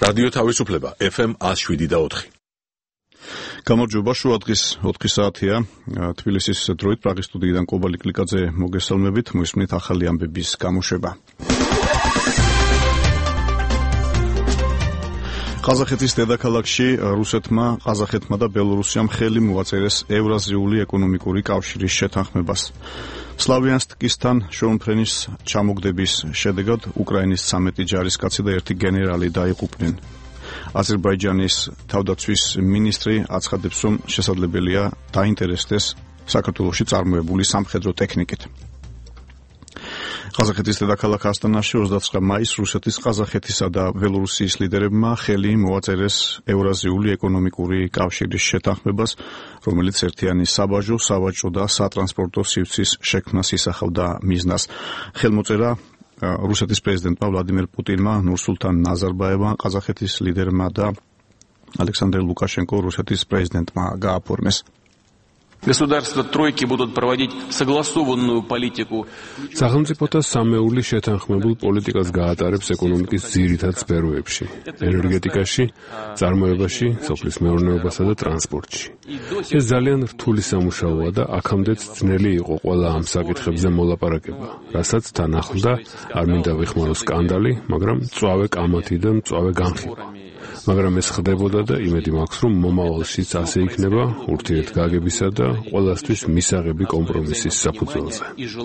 რადიო თავისუფლება FM 107.4. გამარჯობა, შუა დღის 4 საათია. თბილისის დროით პრაღის სტუდიიდან კობალი კლიკაძე მოგესალმებით. მოისმენთ ახალი ამბების გამოშვება. ყაზახეთის დედაქალაქში ყაზახეთმა და ბელორუსიამ ხელი მოაწერეს ევრაზიული ეკონომიკური კავშირის შეთანხმებას. სლავიანსკისთან შუამფრენის ჩამოგდების შედეგად უკრაინის 13 ჯარისკაცი და 1 გენერალი დაიღუპნენ. აზერბაიჯანის თავდაცვის მინისტრი აცხადებს, რომ შესაძლებელია დაინტერესდეს საქართველოში წარმოებული სამხედრო ტექნიკით. ყაზახეთის დედაქალაქ ასტანაში 29 მაისს რუსეთის, ყაზახეთისა და ბელორუსიის ლიდერებმა ხელი მოაწერეს ევრაზიული ეკონომიკური კავშირის შეთანხმებას, რომელიც ერთიანი საბაჟო, სავაჭრო და სატრანსპორტო სივრცის შექმნას ისახავდა მიზნას. ხელმოწერა რუსეთის პრეზიდენტმა ვლადიმერ პუტინმა, ნურსულთან ნაზარბაევმა, ყაზახეთის ლიდერმა და ალექსანდრ ლუკაშენკო რუსეთის პრეზიდენტმა გააფორმეს. Государства тройки будут проводить согласованную политику. სახელმწიფოთა სამეული შეთანხმებულ პოლიტიკას გაატარებს ეკონომიკის ძირითად სფეროებში: ენერგეტიკაში, წარმოებაში, სოფლის მეურნეობასა და ტრანსპორტში. ეს ძალიან რთული სამუშაოა და აქამდეც ძნელი იყო ყველა ამ საკითხებზე მოლაპარაკება, რასაც თან ახლდა არ მინდა ვიხმარო სკანდალი, მაგრამ მწვავე კამათი და მწვავე განხილვა. მაგრამ ეს ხდებოდა და იმედი მაქვს, რომ მომავალშიც ასე იქნება, ურთიერთგაგებისა და ყველასთვის მისაღები კომპრომისის საფუძველზე.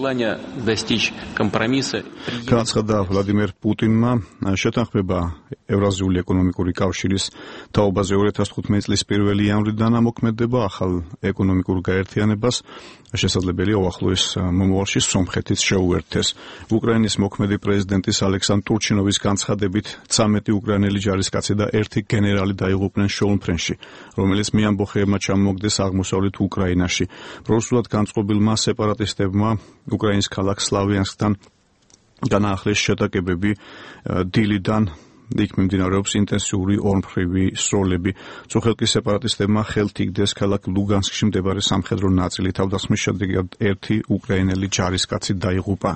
განაცხადა ვლადიმერ პუტინმა. შეთანხმება ევრაზიული ეკონომიკური კავშირის თაობაზე 2015 წლის 1 იანვრიდან ამოქმედება ახალ ეკონომიკურ გაერთიანებას. შესაძლებელია უახლოეს მომავალში სომხეთიც შეუერთდეს. უკრაინის მოქმედი პრეზიდენტის ალექსანდრ ტურჩინოვის განცხადებით 13 უკრაინელი ჯარისკაცი და 1 გენერალი დაიღუპნენ შოუმფრენში, რომელიც მეამბოხეებმა ჩამოაგდეს აღმოსავლეთ უკრაინაში. პრორუსულად განწყობილმა სეპარატისტებმა უკრაინის ქალაქ სლავიანსკთან განაახლეს შეტაკებები დილიდან. იქ მიმდინარეობს ინტენსიური ორმხრივი სროლები. წუხელკის სეპარატისტებმა ხელთ იგდეს ქალაქ ლუგანსკში მდებარე სამხედრო ნაწილი. თავდასხმის შედეგად 1 უკრაინელი ჯარისკაცი დაიღუპა.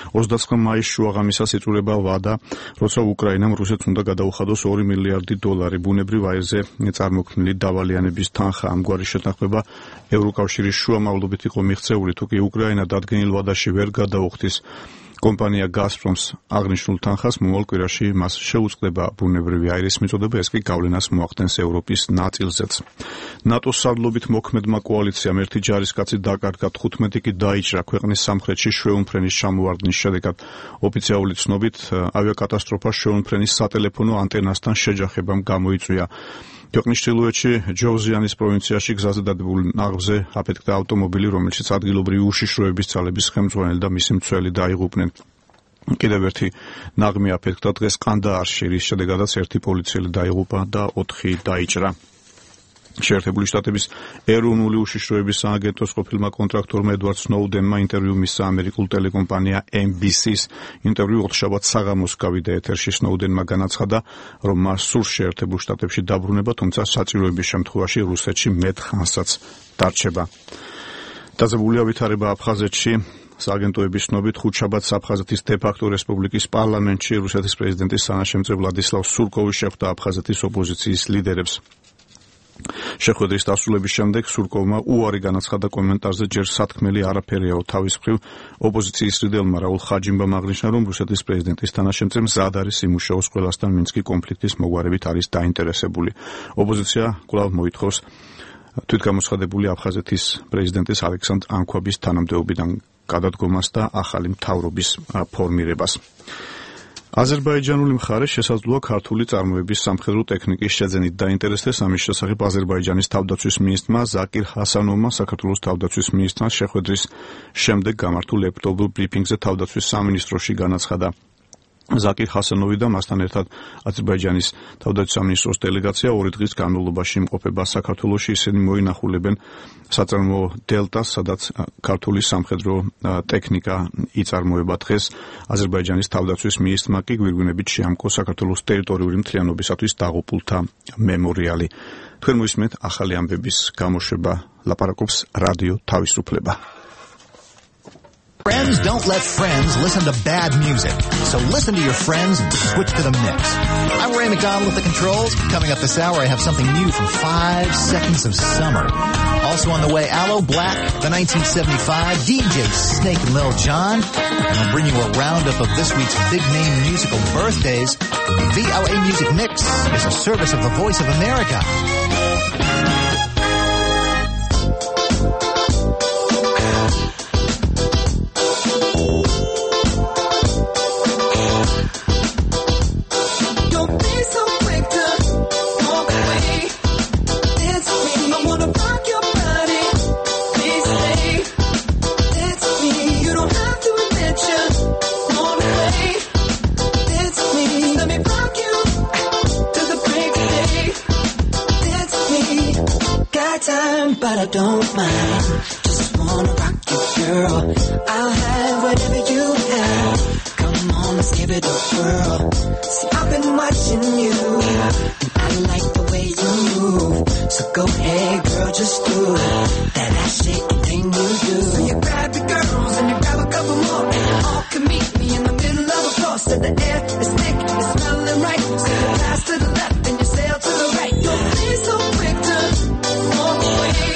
29 მაისს შუაღამისას იწურება ვადა, როცა უკრაინამ რუსეთს უნდა გადაუხადოს $2 მილიარდი ბუნებრივ აირზე წარმოქმნილი დავალიანების თანხა. ამგვარი შეთანხმება ევროკავშირის შუამავლობით იყო მიღწეული, თუკი უკრაინა დადგენილ ვადაში ვერ გადაუხდის კომპანია გაზპრომს აღნიშნულ თანხას, მომავალ კვირაში მას შეუწყდება ბუნებრივი აირის მიწოდება, ეს კი გავლენას მოახდენს ევროპის ნაწილზეც. ნატოს სარდლობით მოქმედმა კოალიციამ 1 ჯარისკაცი დაკარგა, 15 კი დაიჭრა ქვეყნის სამხრეთში შვეუნფრენის ჩამოვარდნის შედეგად. ოფიციალური ცნობით, ავიაკატასტროფა შვეუნფრენის სატელეფონო ანტენასთან შეჯახებამ გამოიწვია. ქვეყნის ჩრდილოეთში ჯოვზიანის პროვინციაში გზაზე დადებულ ნაღზე აფეთქდა ავტომობილი, რომელშიც ადგილობრივი უშიშროების ძალების ხელმძღვანელი და მისი მცველი დაიღუპნენ. კიდევ ერთი ნაღმი აფეთქდა დღეს ყანდაარში, რის შედეგადაც 1 პოლიციელი დაიღუპა და 4 დაიჭრა. შეერთებული შტატების ეროვნული უშიშროების სააგენტოს ყოფილმა კონტრაქტორმა ედვარდ სნოუდენმა ინტერვიუ მისცა ამერიკულ ტელეკომპანია NBC-ს. ინტერვიუ ოთხშაბათ საღამოს გავიდა ეთერში. სნოუდენმა განაცხადა, რომ მას სურს შეერთებულ შტატებში დაბრუნება, თუმცა საჭიროების შემთხვევაში რუსეთში მეტ ხანსაც დარჩება. დაძაბულია ვითარება აფხაზეთში. სააგენტოების ცნობით ხუთშაბათს აფხაზეთის დე-ფაქტო რესპუბლიკის პარლამენტში რუსეთის პრეზიდენტის სანაშემწე ვლადისლავ სურკოვი შეხვდა აფხაზეთის ოპოზიციის ლიდერებს. შეხვედრის დასრულების შემდეგ სურკოვმა უარი განაცხადა კომენტარზე, ჯერ სათქმელი არაფერიაო თავის მხრივ. ოპოზიციის ლიდერმა რაულ ხაჯიმბამ აღნიშნა, რომ რუსეთის პრეზიდენტის თანაშემწე მზად არის იმუშაოს ყველასთან, ვინც კი კონფლიქტის მოგვარებით არის დაინტერესებული. ოპოზიცია კვლავ მოითხოვს თვითგამოცხადებული აფხაზეთის პრეზიდენტის ალექსანდრ ანქვაბის თანამდებობიდან გადადგომას და ახალი მთავრობის ფორმირებას. აზერბაიჯანული მხარე შესაძლოა ქართული წარმოების სამხედრო ტექნიკის შეძენით დაინტერესდეს. ამის შესახებ აზერბაიჯანის თავდაცვის მინისტრმა ზაკირ ჰასანოვმა საქართველოს თავდაცვის მინისტრთან შეხვედრის შემდეგ გამართულ ლეპტოპურ ბრიფინგზე თავდაცვის სამინისტროში განაცხადა. ზაკირ ჰასანოვი და მასთან ერთად აზერბაიჯანის თავდაცვის სამინისტროს დელეგაცია 2 დღის განმავლობაში იმყოფება საქართველოში. ისინი მოინახულებენ საწარმოო დელტას, სადაც ქართული სამხედრო ტექნიკა იწარმოება. დღეს აზერბაიჯანის თავდაცვის მინისტრმა კი გვირგვინებით შეამკო საქართველოს ტერიტორიული მთლიანობისათვის დაღუპულთა მემორიალი. თქვენ მოისმენთ ახალი ამბების გამოშვება, ლაპარაკობს რადიო თავისუფლება. Friends don't let friends listen to bad music. So listen to your friends and switch to the mix. I'm Ray McDonald at the controls. Coming up this hour, I have something new from 5 Seconds of Summer. Also on the way, Aloe Black, the 1975, DJ Snake and Lil Jon. And I'll bring you a roundup of this week's big-name musical birthdays. VOA Music Mix is a service of the Voice of America. But I don't mind. Just wanna rock you, girl. I'll have whatever you have. Come on, let's give it a whirl. See, I've been watching you, and I like the way you move. So go ahead, girl, just do that ass shaking thing you do. So you grab your girls and you grab a couple more, and you all can meet me in the middle of the floor. So the air is thick, it's smelling right. So you pass to the left and you sail to the right. Don't be so quick to walk away.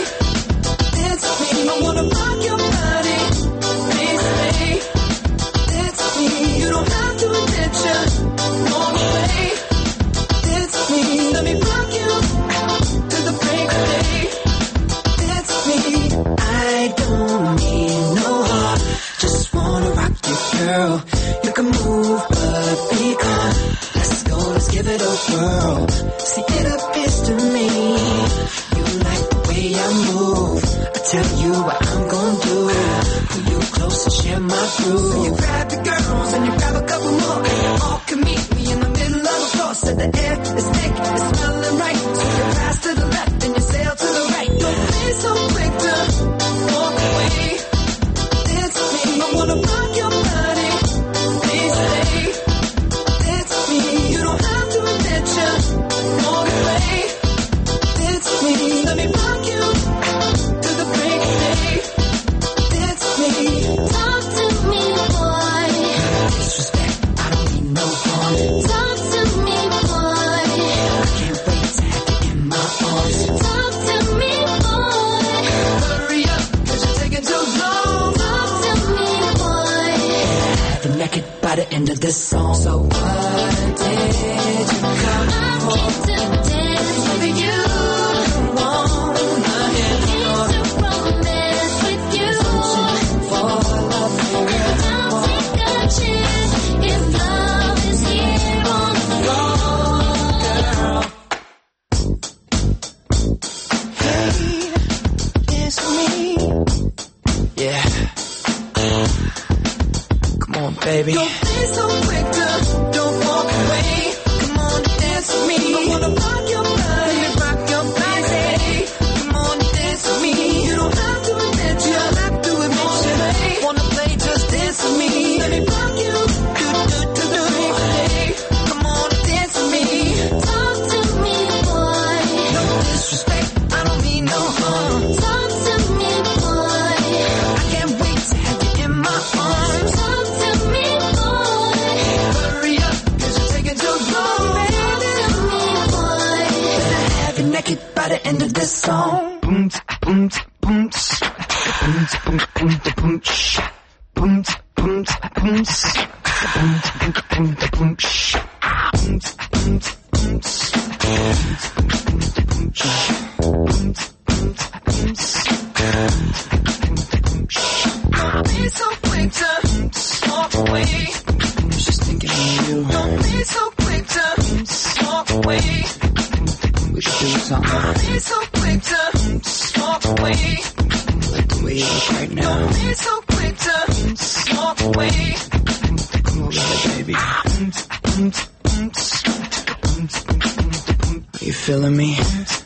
I wanna rock your body, please stay. That's me. You don't have to attention, walk away. That's me. Let me rock you to the break of day. That's me. I don't need no heart, just wanna rock you, girl. You can move, but be calm. Let's go, let's give it a whirl. See, it appears to me you like the way I move. Tell you what I'm gonna do. Pull you close and share my groove. So you grab your girls and you grab a couple more, and you all can meet me in the middle of the floor. So the air is thick, it's smelling right. So you pass to the left and you sail to the right. Don't be so quick to walk away. That's me. I wanna rock your body, please stay. That's me. You don't have to attention, walk away. That's me. Let me rock you. Talk to me, boy. Disrespect, I don't need no harm. Talk to me, boy. I can't wait to have you in my arms. Talk to me, boy. Hurry up, 'cause you're taking too long. Talk to me, boy. I'll be naked by the end of this song. So what did you come for? I came to dance with you. Baby, don't be so quick to don't walk away. Come on, dance with me. I wanna rock your body, rock your body. Come on, dance with me. You don't have to admit you, have to admit you. Wanna play, just dance with me. Let me rock you, Come on, dance with me. Talk to me, boy. No disrespect, I don't mean no harm. Talk to me, boy. I can't wait to have you in my arms. Talk to me, boy. Hurry up, 'cause you're taking too long. Talk to me, boy. Have you naked by the end of this song. Boom, boom, boom, boom, boom, boom, boom, boom, boom, boom, boom, don't be so quick to walk away. I was just thinking of you. Don't be so quick to walk away. We should do something. Don't be so quick to walk away. Like the way you look right now. Don't be so quick to walk away. Come over here, baby. Are you feeling me?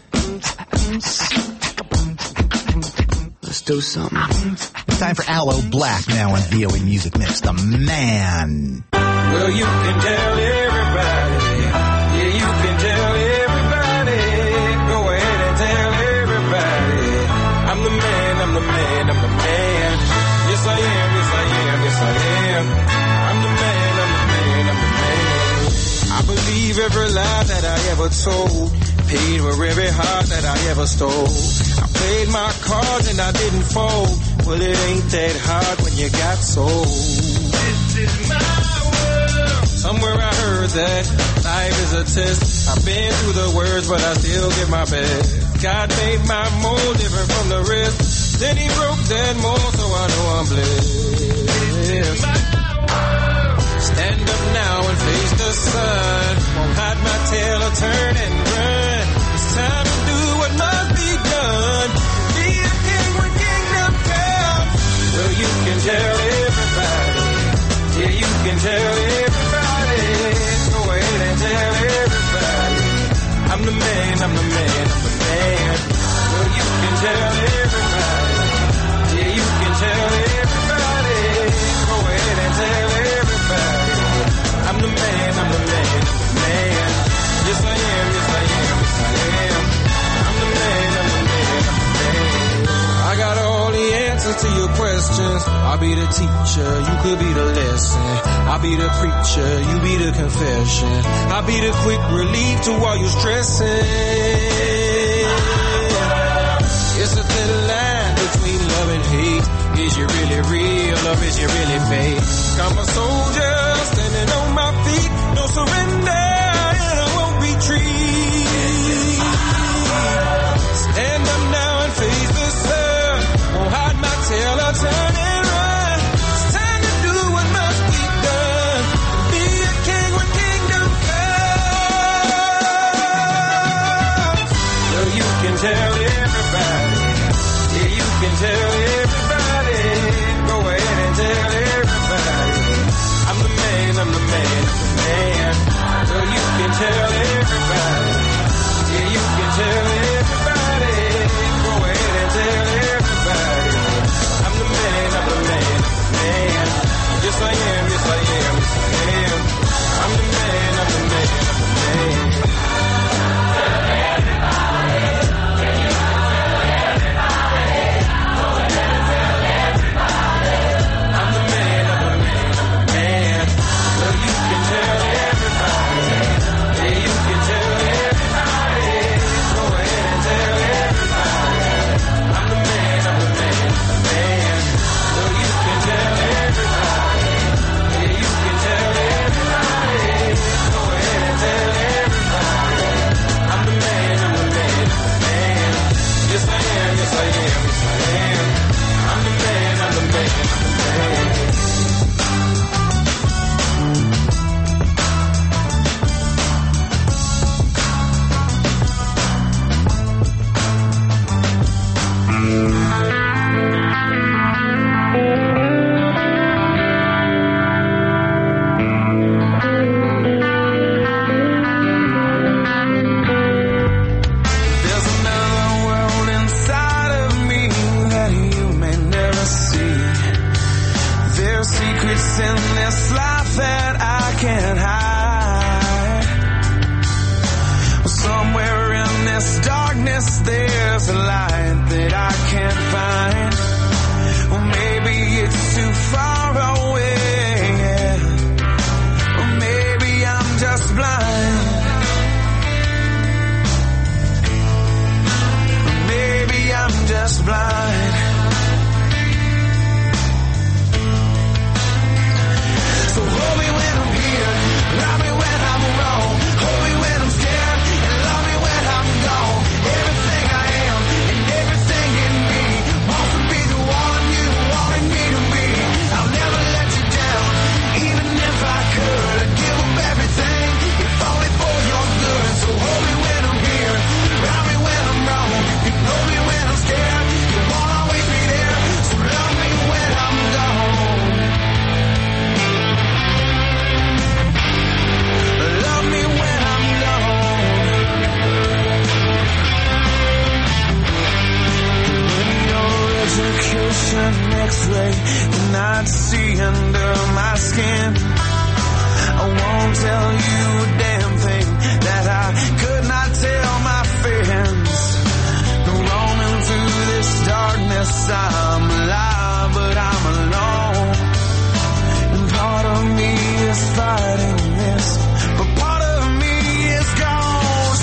Let's do something. Time for Aloe Black now on VOA Music Mix. The man. Well, you can tell everybody. Yeah, you can tell everybody. Go ahead and tell everybody. I'm the man, I'm the man, I'm the man. Yes, I am, yes, I am. never told. Paid for every heart that I ever stole. I played my cards and I didn't fold. Well, it ain't that hard when you got sold. This is my world. Somewhere I heard that life is a test. I've been through the worst, but I still give my best. God made my mold different from the rest. Then he broke that mold, so I know I'm blessed. Stand up now and face the sun. Won't hide my tail or turn and run. It's time to do what must be done. Be a king when kingdom comes. Well, you can tell everybody. Yeah, you can tell everybody. Go ahead and tell everybody. I'm the man, I'm the man, I'm the man. Well, you can tell everybody. Yeah, you can tell everybody. Go ahead and tell everybody. I'm the man, I'm the man, I'm the man. Yes, I am, yes, I am, yes, I am. I'm the man, I'm the man, I'm the man. I got all the answers to your questions. I'll be the teacher, you could be the lesson. I'll be the preacher, you be the confession. I'll be the quick relief to all your stressing. It's a thin line between love and hate. Is you really real or is you really fake? I'm a soldier standing on my feet. No surrender and I won't retreat. Stand up now and face the sun. Won't hide my tail or turn and run. It's time to do what must be done. Be a king when kingdom comes. So you can tell everybody. Yeah, you can tell everybody. Go ahead and tell everybody. I'm the man, I'm the man, I'm the man. So you can tell everybody. Yeah, you can tell everybody. Go ahead and tell everybody. I'm the man, I'm the man, I'm the man. Yes, I am, yes, I am, yes, I am. I'm the man, I'm the man, I'm the man. X-ray cannot see under my skin. I won't tell you a damn thing that I could not tell my friends. Roaming through this darkness, I'm alive, but I'm alone. And part of me is fighting this, but part of me is gone.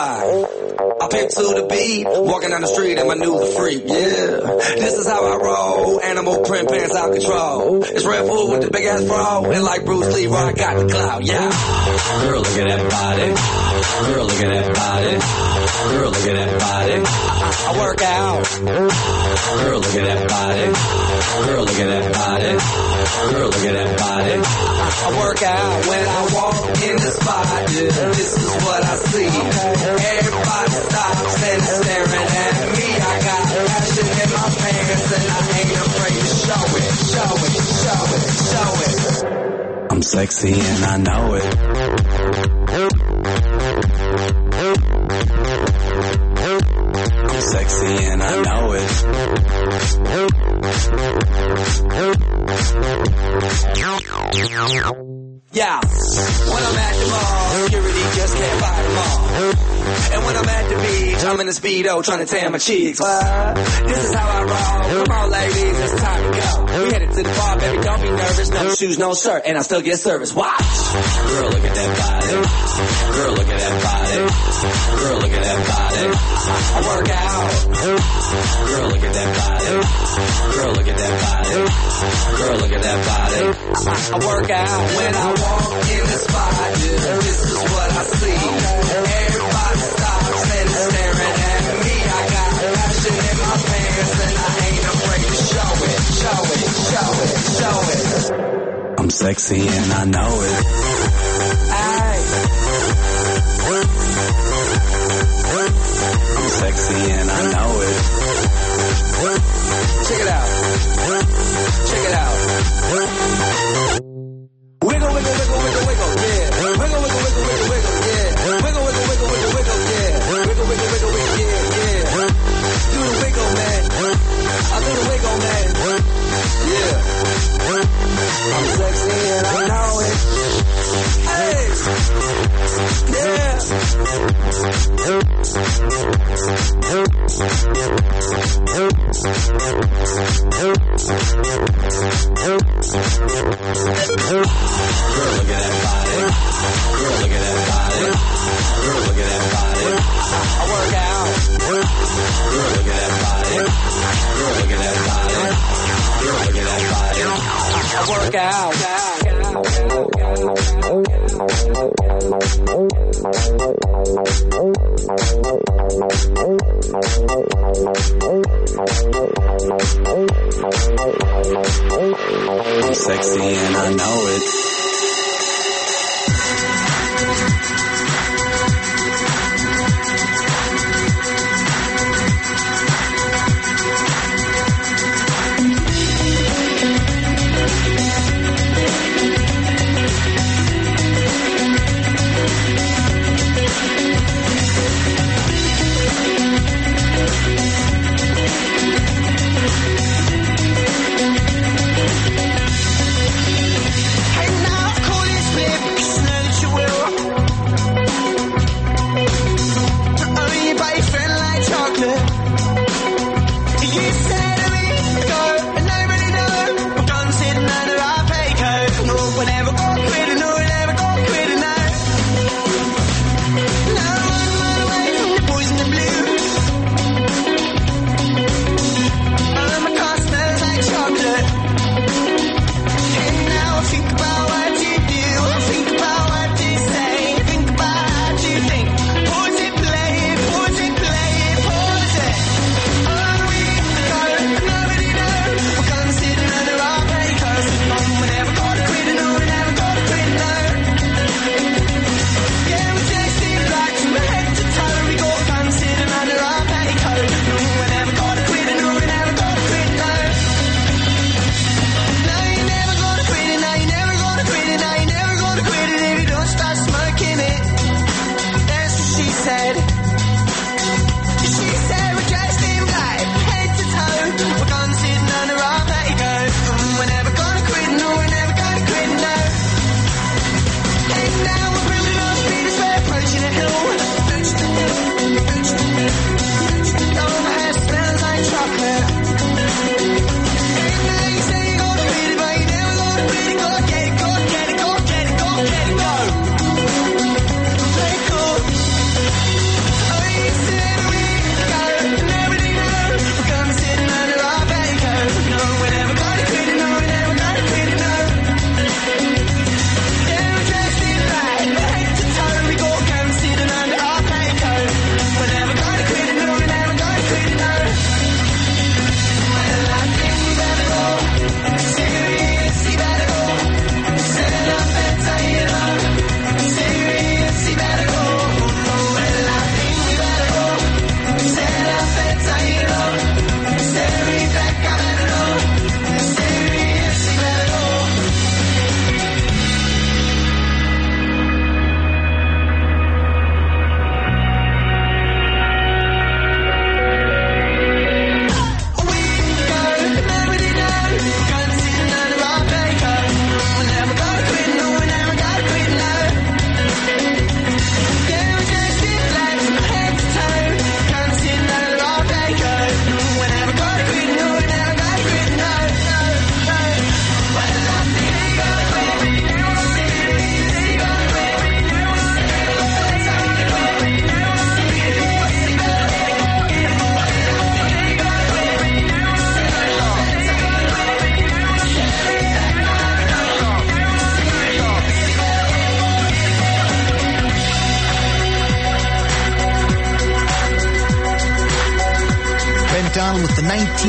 vibe. I pimp to the beat, walking down the street and my new freak, yeah. This is how I roll, animal print pants out control. It's Red Bull with the big ass bro, and like Bruce Lee, I got the clout, yeah. Girl, look at that body. Girl, look at that body. Girl, look at that body. I work out. Girl, look at that body. Girl, look at that body. Girl, look at that body. I work out when I walk in the spot. Yeah, this is what I see. Everybody stops and is staring at me. I got passion in my pants and I ain't afraid to show it. Show it, show it, show it. I'm sexy and I know it. I'm sexy and I know it. Yeah, when I'm at the mall, security just can't buy them all. And when I'm at the beach, I'm in a Speedo trying to tan my cheeks. This is how I roll. Come on, ladies, it's time to go. We headed to the bar, baby, don't be nervous. No shoes, no shirt, and I still get service. Watch. Girl, look at that body. Girl, look at that body. Girl, look at that body. I work out. Girl, look at that body. Girl, look at that body. Girl, look at that body. I work out when I walk in the spot. Yeah, this is what I see. Everybody stops and is staring at me. I got passion in my pants and I ain't afraid to show it. Show it, show it, show it. I'm sexy and I know it. Aye. I'm sexy and I know it. Check it out. Check it out. Wiggle, wiggle, wiggle, wiggle, wiggle, yeah. Wiggle, wiggle, wiggle, wiggle, wiggle, yeah. Wiggle, wiggle, wiggle, wiggle, wiggle, yeah. Wiggle, wiggle, wiggle, wiggle, yeah, yeah. Do the wiggle, man. I do the wiggle, man. Yeah. I'm sexy and I know it. Hey. Yeah. Girl, look at that body. Girl, look at that body. Girl, look at that body. I work out. Girl, look at that body. Girl, look at that body. Girl, look at that body. I work out. I'm sexy and I know it. McDonald with the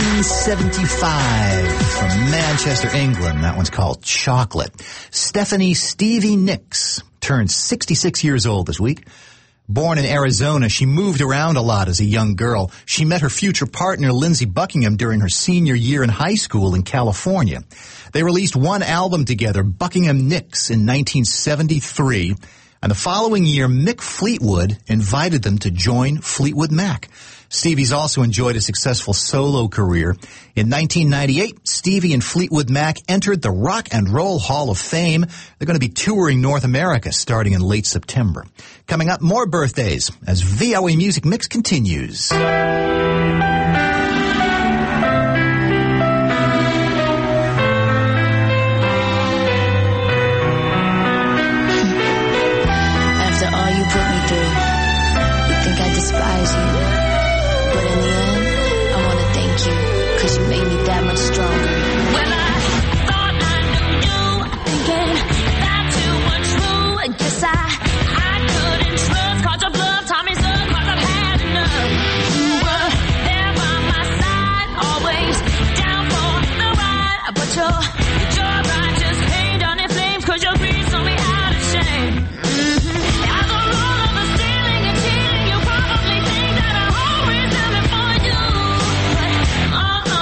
1975 from Manchester, England. That one's called Chocolate. Stephanie Stevie Nicks turned 66 years old this week. Born in Arizona, she moved around a lot as a young girl. She met her future partner, Lindsey Buckingham, during her senior year in high school in California. They released one album together, Buckingham Nicks, in 1973. And the following year, Mick Fleetwood invited them to join Fleetwood Mac. Stevie's also enjoyed a successful solo career. In 1998, Stevie and Fleetwood Mac entered the Rock and Roll Hall of Fame. They're going to be touring North America starting in late September. Coming up, more birthdays as VOA Music Mix continues. After all you put me through, you think I despise you. But in the end, I want to thank you, 'cause you made me that much stronger. When I thought I knew you, thinking that you were true, I guess I couldn't trust, 'cause your love taught me so, 'cause I've had enough. You were there by my side, always down for the ride, but your ride just pained on in flames, 'cause your greed saw me out of shame. As a rule of the stealing and cheating, you probably think that I always am it for you. But no,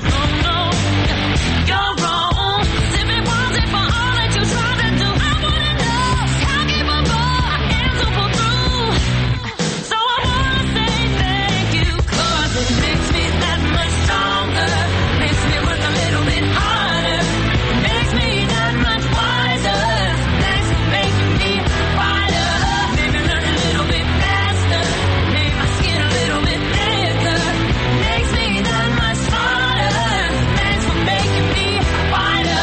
you're wrong. If it wasn't for all that you tried to do, I wouldn't know how capable I am to pull through. So I wanna say thank you, 'cause it makes me that much stronger, makes me work a little bit harder, makes me that much wiser. Thanks for making me wider, made me learn a little bit faster, made my skin a little bit thicker, makes me that much smarter. Thanks for making me wider.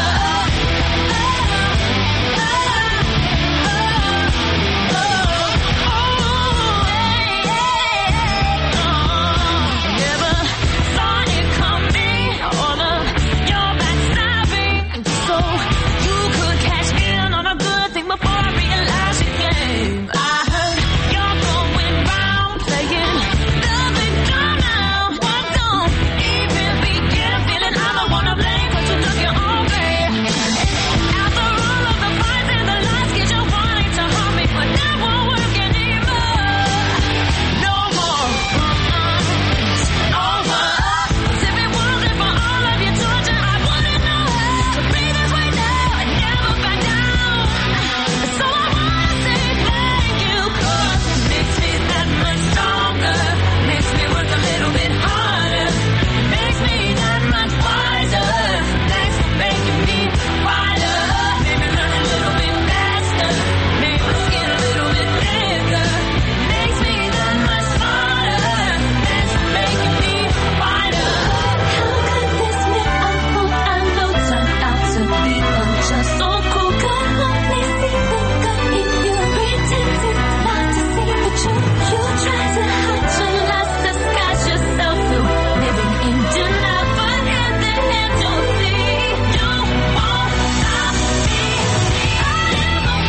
Never saw it coming, all of your backstabbing, so you could cash in on a good thing before I realized your game. I heard you're going round playing the victim now. What don't even begin feeling I'm the one to blame, 'cause you took your own way. After all of the fights and the lies, get you wanting to harm me, but that won't work anymore. No more. It's over. 'Cause if it wasn't for all of your torture, I wouldn't know how to breathe this way now and never back down. So I wanna say thank you, 'cause it makes me that much stronger, makes me work a little bit harder, makes me that much wiser. Thanks for making me wider, made me learn a little bit faster, made my skin a little bit thicker, makes me that much smarter. Thanks for making me wider. How could this miracle I know turn out to be unjust? So cool, come on, please see the good in you. Pretending not to see the truth. You try to hide your lies, disguise yourself through living in denial, but in the end you'll see you won't stop me. I am a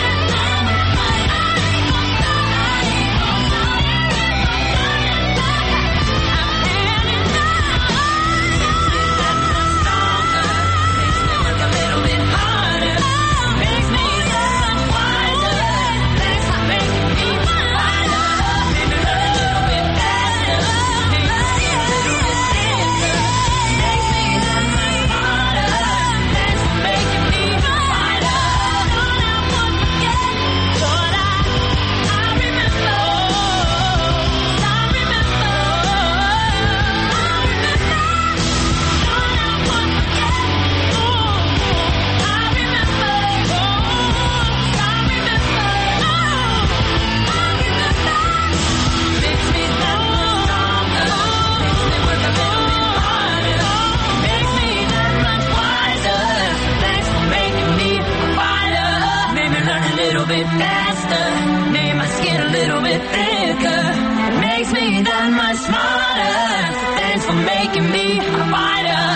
bit faster, made my skin a little bit thicker, makes me that much smarter. Thanks for making me a fighter.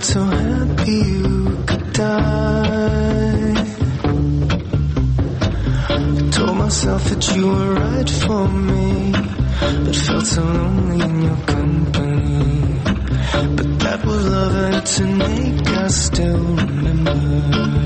so happy you could die. I told myself that you were right for me, but felt so lonely in your company. But that was love and to make I still remember.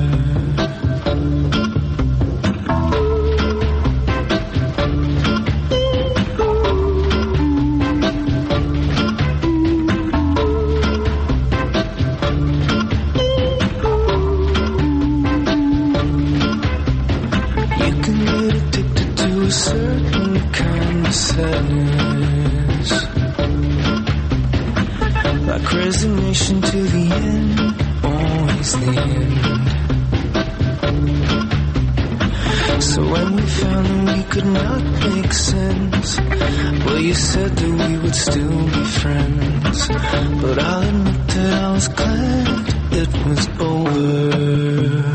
Like resignation to the end, always the end. So when we found that we could not make sense, well, you said that we would still be friends. But I'll admit that I was glad it was over.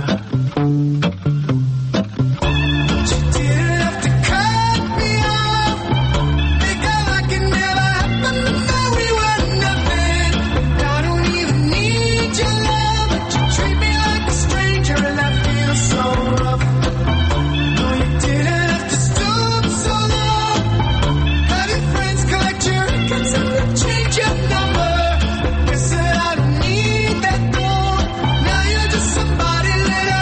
Somebody let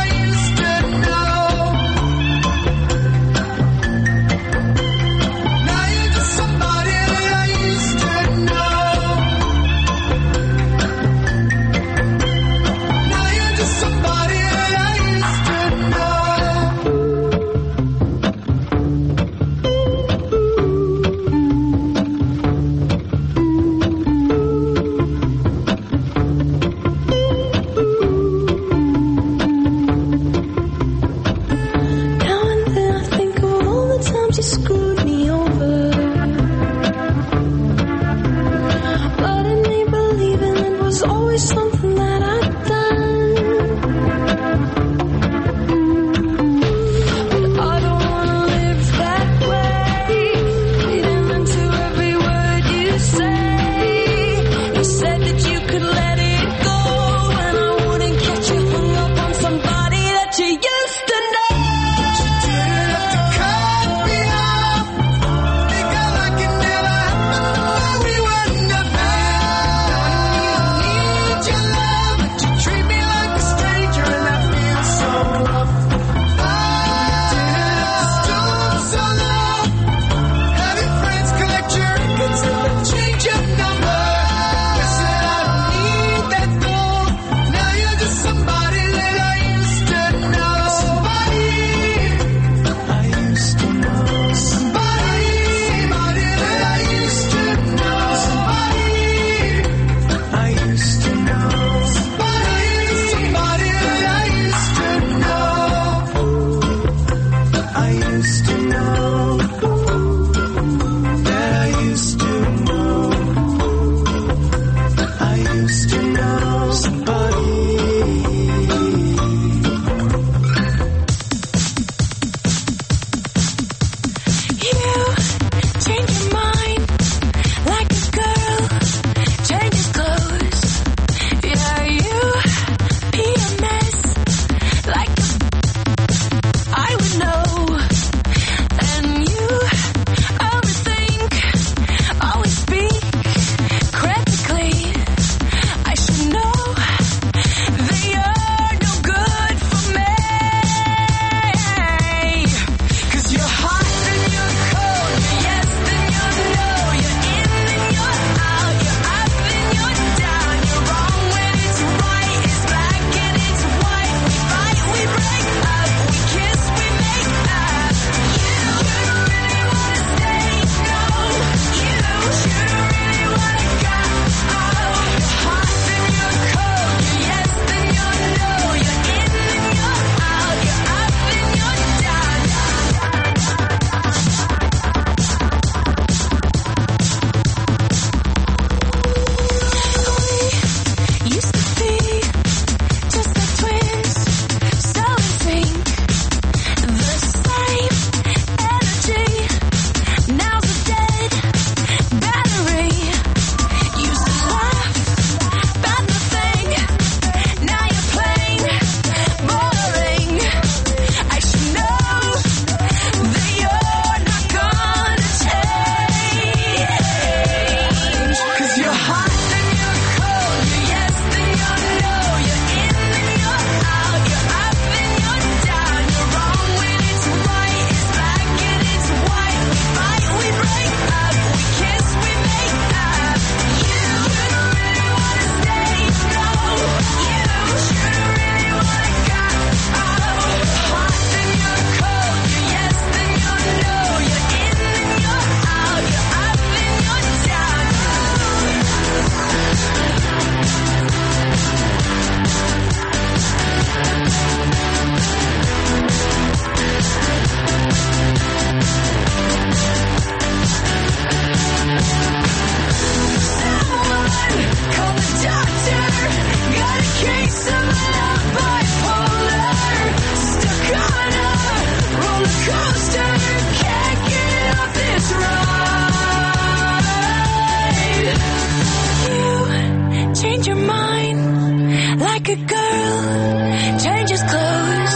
naked girl changes clothes.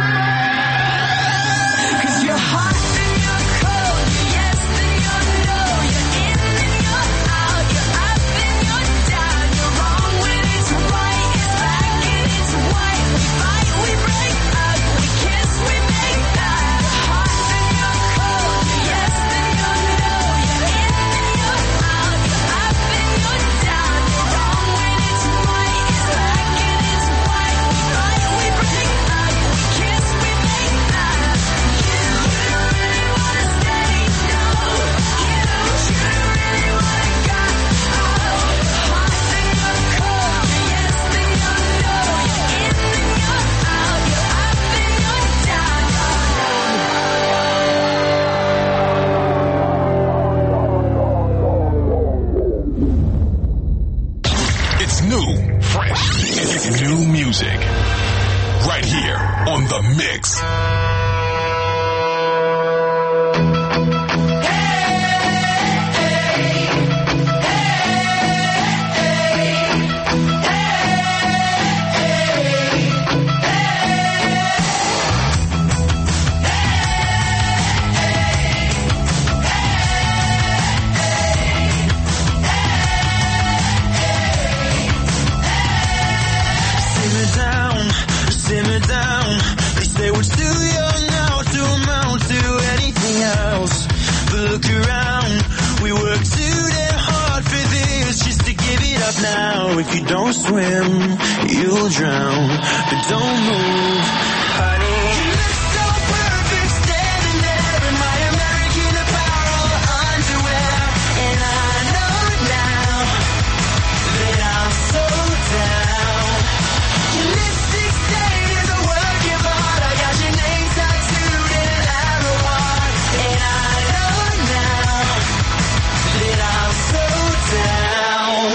'Cause you're hot and you're cold, you're yes and you're no, you're in and you're out, you're up and you're down, you're wrong when it's right, it's black and it's white. We fight, we break up, we kiss, we make up. You're hot and you're cold, you're yes and you're no, you're in and you're out, you're up and you're down, you're wrong when it's right, it's black and it's white. We fight, we break up, we kiss, we make up. You really wanna stay? No, you really wanna go? Hot and you're cold, you're yes and you're no, you're in and you're out, you're up and you're down. It's new, fresh, it's new music. Right here on The Mix. Simmer down. They say we're still young now to amount to anything else. But look around, we work too damn hard for this just to give it up now. If you don't swim, you'll drown. But don't move, honey. You look so perfect standing there in my American Apparel underwear. And I know now that I'm so down. Your lipstick stain is a work of art. I got your name tattooed in an arrow heart. And I know now that I'm so down.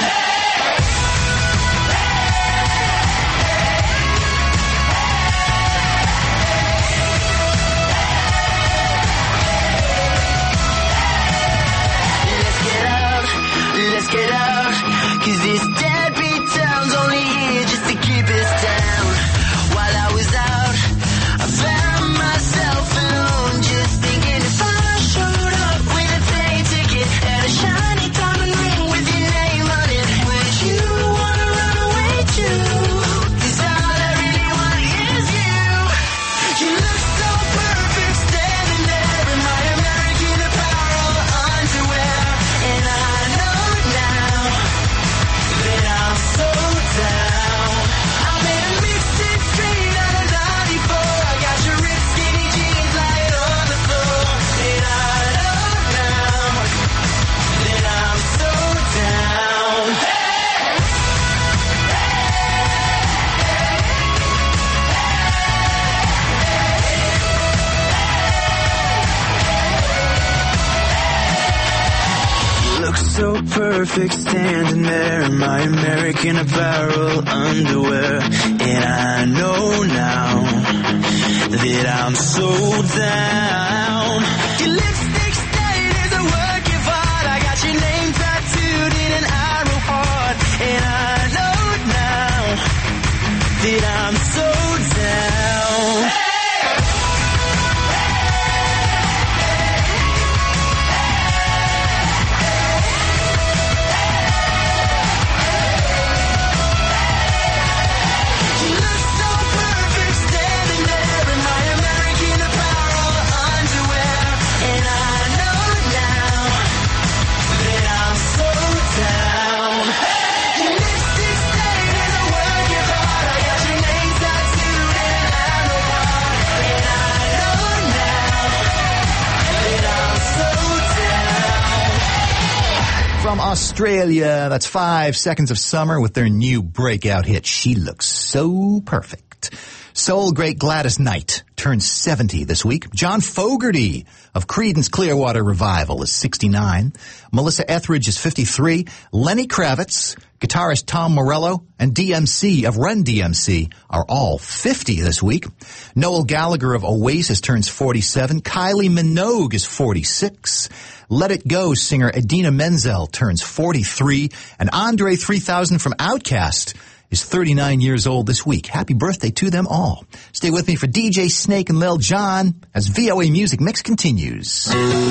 Let's get out, 'cause this deadbeat town's only here just to keep us down. While I was out, I found myself alone, just thinking if I showed up with a plane ticket and a shiny diamond ring with your name on it, would you wanna run away too? 'Cause all I really want is you. You look so perfect standing there in my American Apparel underwear. And I know now that I'm so down. I'm in a mixtape straight out of 94. I got your ripped skinny jeans lying on the floor. And I know now that I'm so down. You look so perfect standing there in my American Apparel underwear. And I know now that I'm so down. Your lipstick stain is a work of art. I got your name tattooed in an arrow heart. And I know now that I'm so down. You look so perfect standing there in my American Apparel underwear. And I know now that I'm so down. Your lipstick stain is a work of art. I got your name tattooed in an arrow heart. And I know now that I'm so down. From Australia, that's 5 Seconds of Summer with their new breakout hit, She Looks So Perfect. Soul great Gladys Knight turns 70 this week. John Fogerty of Creedence Clearwater Revival is 69. Melissa Etheridge is 53. Lenny Kravitz, guitarist Tom Morello, and DMC of Run DMC are all 50 this week. Noel Gallagher of Oasis turns 47. Kylie Minogue is 46. Let It Go singer Idina Menzel turns 43. And Andre 3000 from Outkast is 39 years old this week. Happy birthday to them all. Stay with me for DJ Snake and Lil Jon as VOA Music Mix continues.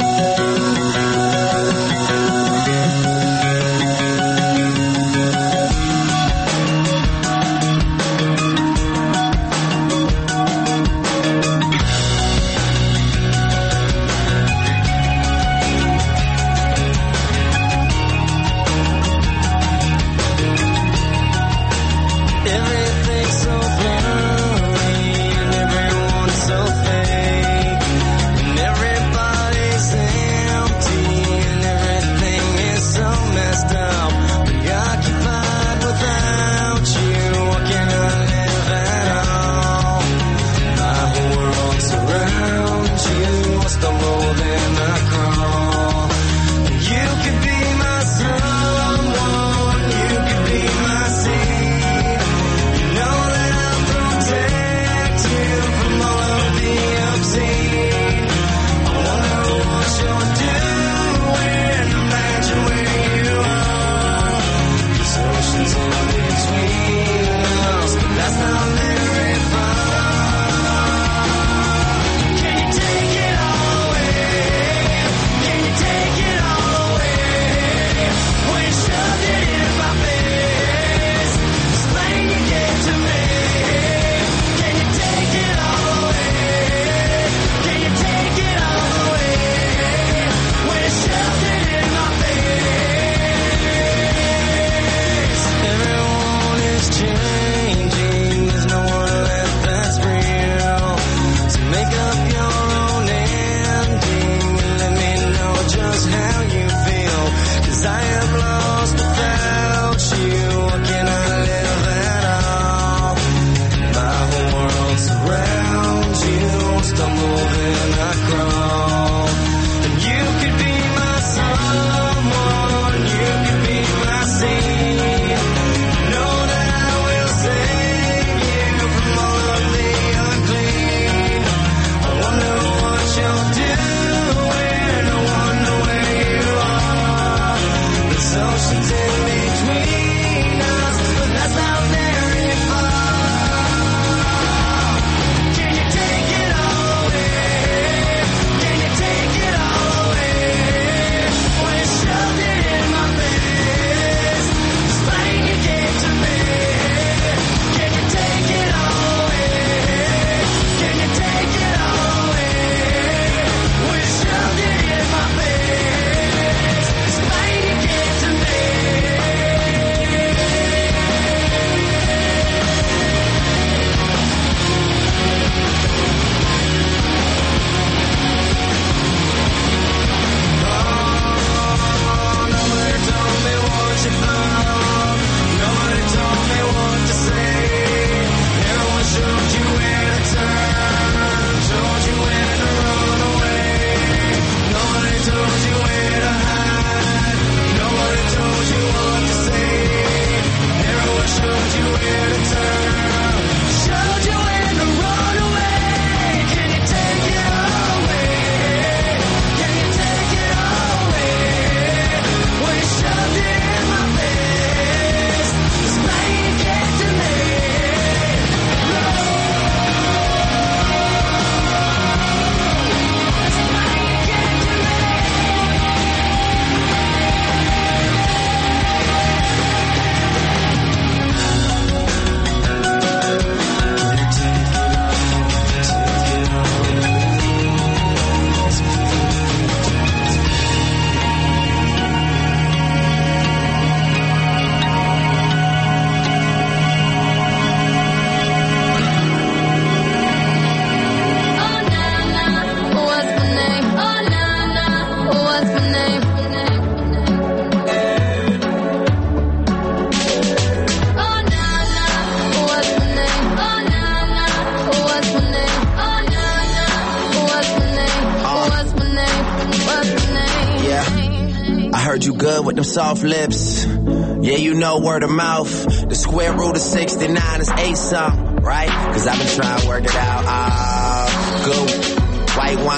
heard you good with them soft lips. Yeah, you know word of mouth. The square root of 69 is 8 something, right? Cause I've been trying to work it out. Good white wine.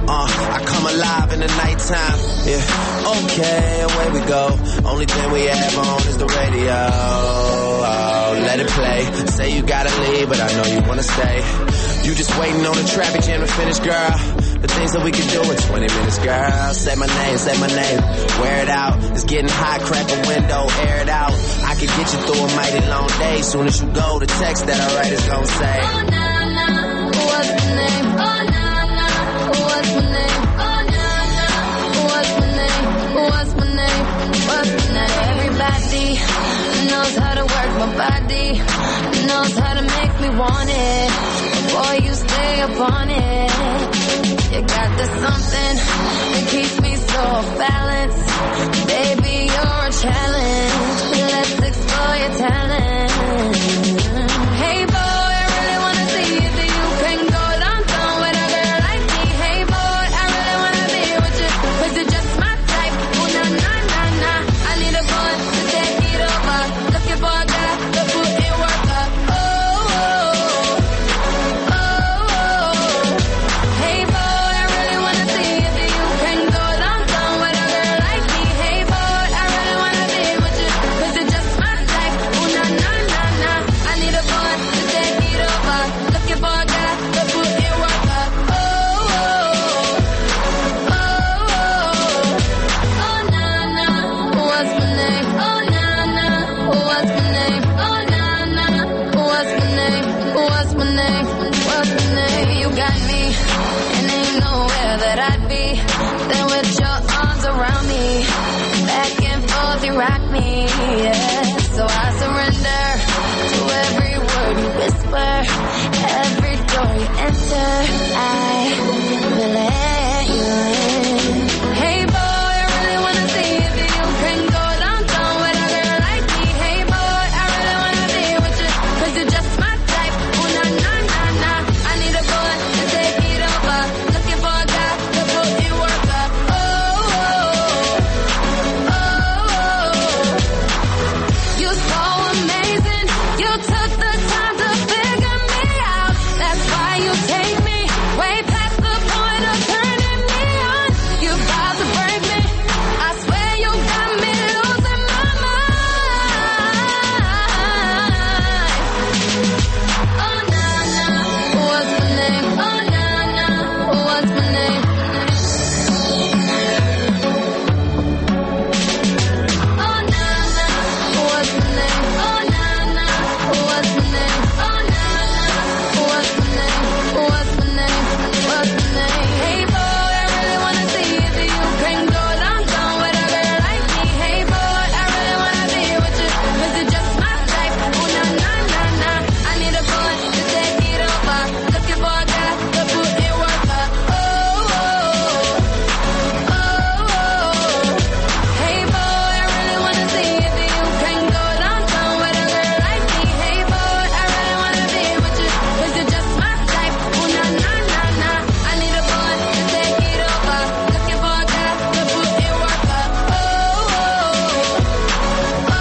I come alive in the nighttime. Yeah, okay, away we go. Only thing we have on is the radio. Oh, let it play. Say you gotta leave, but I know you wanna stay. You just waiting on the traffic jam to finish, girl. The things that we can do in 20 minutes, girl. Say my name, wear it out. It's getting hot, crack a window, air it out. I could get you through a mighty long day. Soon as you go, the text that I write is gonna say, Oh, nah, nah, what's my name? Oh, nah, nah, what's my name? Oh, nah, nah, what's my name? What's my name? What's my name? Everybody knows how to work my body, knows how to make me want it. Boy, you stay up on it. You got this something that keeps me so off balance. Baby, you're a challenge. Let's explore your talent. Hey boy, I really wanna see if you can go downtown with a girl like me. Hey boy, I really wanna be with you, 'cause you're just my type. Oh, nah, nah, nah, nah. I need a boy to take it over. Looking for a guy to put in work up. Oh, oh, oh. Hey boy, I really wanna see if you can go downtown with a girl like me. Hey boy, I really wanna be with you, 'cause you're just my type. Oh, nah, nah, nah, nah. I need a boy to take it over. Looking for a guy to put in work up. Oh, oh, oh, oh, nah, nah. What's my name? Oh, nah, nah. What's my name? Oh, nah, nah. What's my name? What's my name? What's my name? You got me, and ain't nowhere that I'd be than with your arms around me. Back and forth, you rock me, yeah. So I surrender to every word you whisper, every door you enter. I will let you in. Hey boy, I really wanna see if you can go downtown with a girl like me. Hey boy, I really wanna be with you, 'cause you're just my type. Oh, nah, nah, nah, nah. I need a boy to take it over. Looking for a guy to put in work up. Oh, oh, oh. You're so amazing. You took the time to figure me out. That's why you take me way past the point of turning me on. You're about to break me. I swear you got me losing my mind. Oh, nah, nah, what's my name? Oh, nah, nah, what's my name? Oh, nah, nah, what's my name? Oh, nah, nah, what's my name? Oh, nah, nah, what's my name? What's my name? What's my name? Hey boy, I really wanna see if you can go downtown with a girl like me. Hey boy, I really wanna be with you, 'cause you're just my type. Oh, nah, nah, nah, nah. I need a boy to take it over. Looking for a guy to put in work up. Oh, oh, oh. Hey boy, I really wanna see if you can go downtown with a girl like me. Hey boy, I really wanna be with you, 'cause you're just my type. Oh, nah, nah, nah, nah. I need a boy to take it over. Looking for a guy to put in work up. Oh, oh, oh,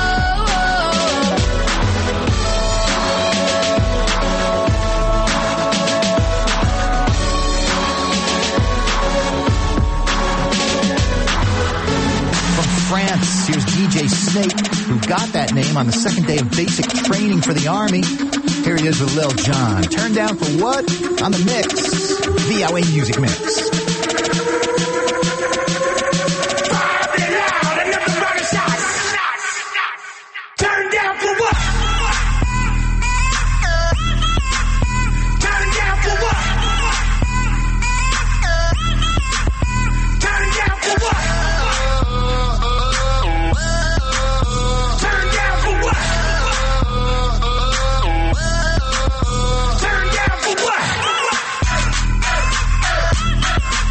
From France, here's DJ Snake, who got that name on the second day of basic training for the Army. Here he is with Lil Jon. Turned down for what? On the mix. VOA Music Mix. Turn down for what? Turn down for what? Turn down for what? Turn down for what? Turn down for what?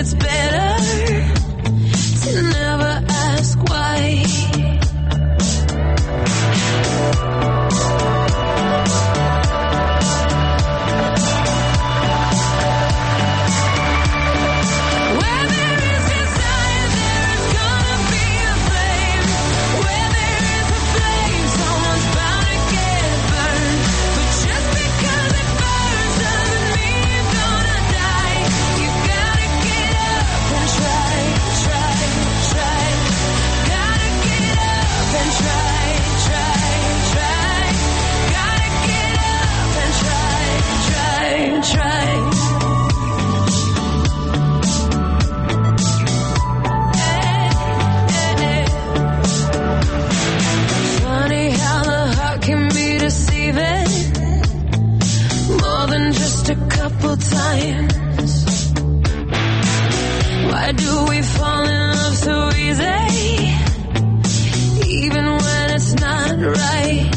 it's better to never ask why. Where there is desire, there is gonna be a flame. Where there is a flame, someone's bound to get burned. But just because it burns doesn't mean you're gonna die. You gotta get up and try. Gotta get up and try. Gotta get up and try. Funny how the heart can be deceiving more than just a couple times. Why do we fall in love so easy, even when it's not right?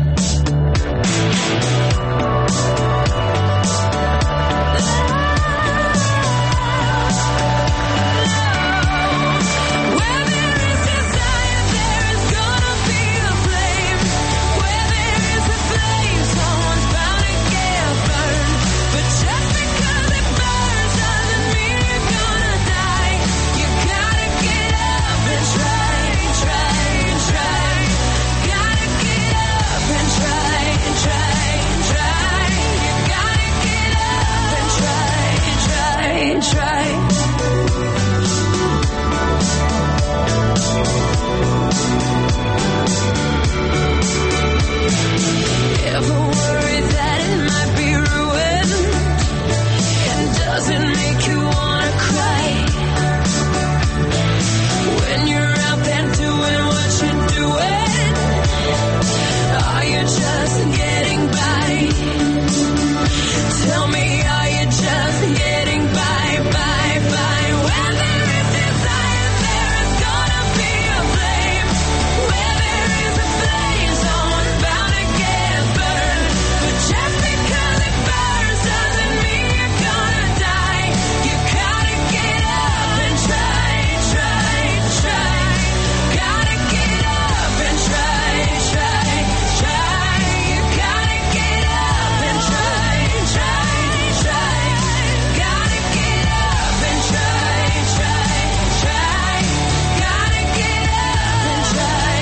Where there is desire, there is gonna be a flame. Where there is a flame, someone's bound to get burned. But just because it burns doesn't mean you're gonna die. You gotta get up and try. Gotta get up and try. You gotta get up and try. Ever worried that it might be ruined? And does it make you wanna cry? When you're out there doing what you're doing, are you just getting by? Tell me, are you just getting by? Where there is desire, there is gonna be a flame. Where there is a flame, someone's bound to get burned. But just because it burns doesn't mean you're gonna die. You gotta get up and try. Gotta get up and try. You gotta get up and try. Gotta get up and try. Gotta get up and try.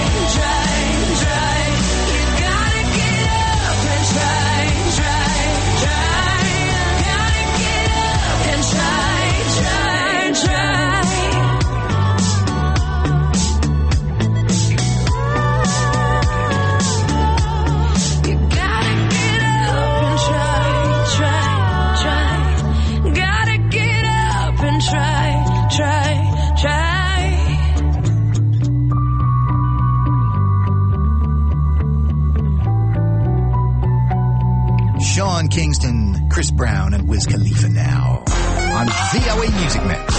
You gotta get up and try. Gotta get up and try. You gotta get up and try. Gotta get up and try. Sean Kingston, Chris Brown, and Wiz Khalifa now on VOA Music Mix.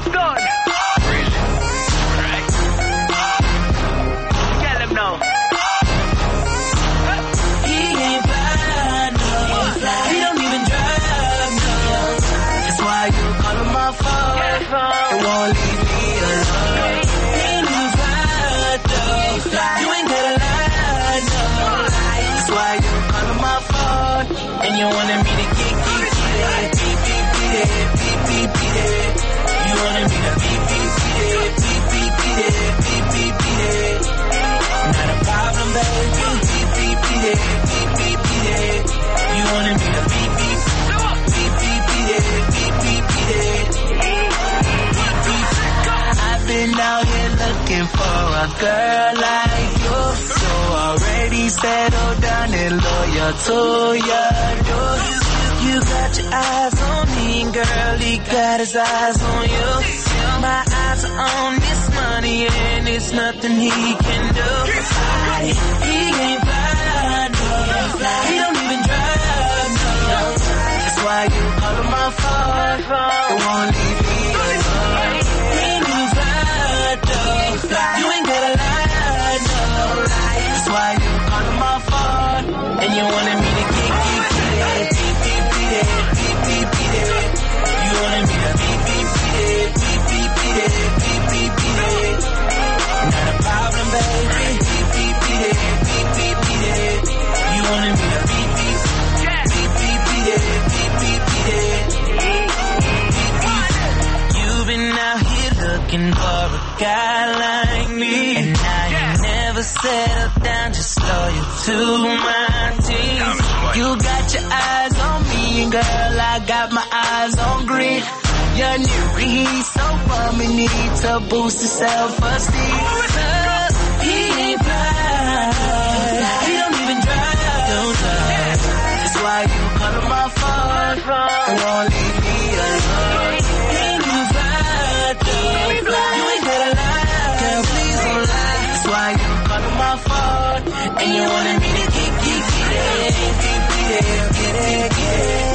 He ain't fly, no. He don't even drive, no. That's why you call him my phone. It won't leave me alone. He ain't even fly, no. You ain't gotta lie, no. That's why you call him my phone. And you wanted me to get it. You wanted me to beat it. Not a problem, baby. Beat it. You wanted me to beat it. I've been out here looking for a girl like you, so already settled down and loyal to you. You got your eyes on me, girl, he got his eyes on you. My eyes are on this money and it's nothing he can do. He ain't fly, no. He don't even drive, no. That's why you call him my phone. It won't leave me alone. He ain't even fly, no. You ain't gotta lie, no. That's why you call him my phone. And you wanted me to get it. You wanted me to beat it. looking for a guy like me. And now you never settle down, just loyal to my team. You got your eyes on me, and girl, I got my eyes on green. Your new he's so fun, me need to boost his self-esteem. He ain't blind, he don't even drive. That's why you cut him my phone and won't leave me alone. He ain't even fly, though. You ain't gotta lie, girl, please don't lie. That's why you cut him my phone and you wanted me to get it.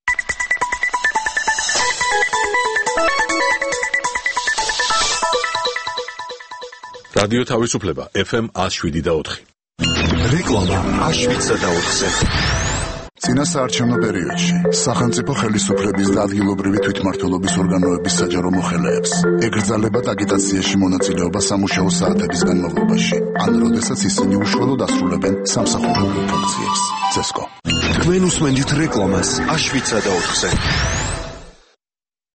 რადიო თავისუფლება FM 107.4. რეკლამა 107.4-ზე. წინასაარჩევნო პერიოდში სახელმწიფო ხელისუფლების და ადგილობრივი თვითმმართველობის ორგანოების საჯარო მოხელეებს ეკრძალებათ აგიტაციაში მონაწილეობა სამუშაო საათების განმავლობაში, ან როდესაც ისინი უშუალოდ ასრულებენ სამსახურებრივ ფუნქციებს. CESCO. თქვენ უსმენთ რეკლამას 107.4-ზე.